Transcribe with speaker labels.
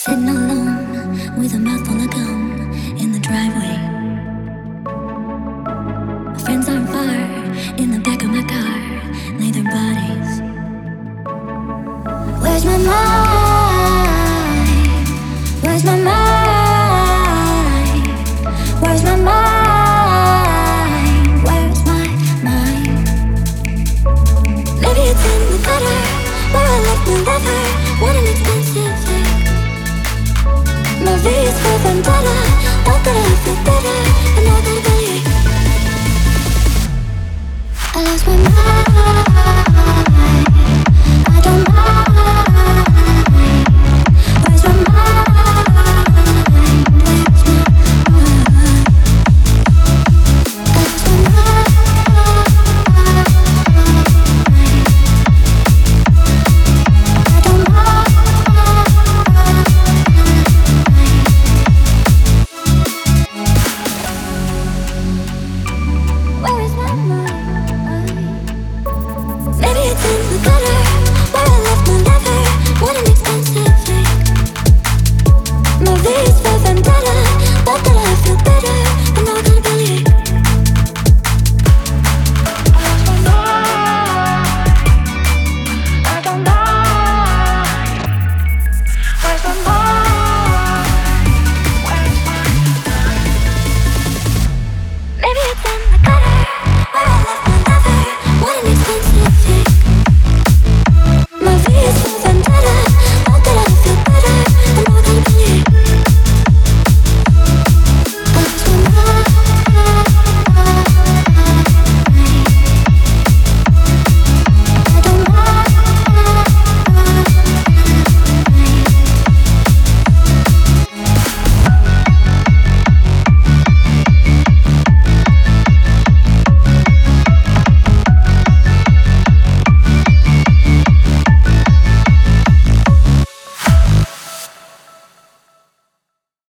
Speaker 1: Sitting alone with a mouthful of gum in the driveway. My friends aren't far, in the back of my car lay their bodies. Where's my mind? Where's my mind? Where's my mind? Where's my mind? Maybe it's in the gutter where I left my lover. What an expensive thing. Movies for vendetta. Thought that I feel better, and now that I believe I lost my mind. I don't mind. Where's my mind? Where's my mind? I lost my mind. I don't mind. Where is my mind? Maybe it's in the gutter where I left my lover. What an expensive thing. Movies for vendetta. Thought that I feel better, and now I gotta believe I lost my mind. I don't know. Where's my mind?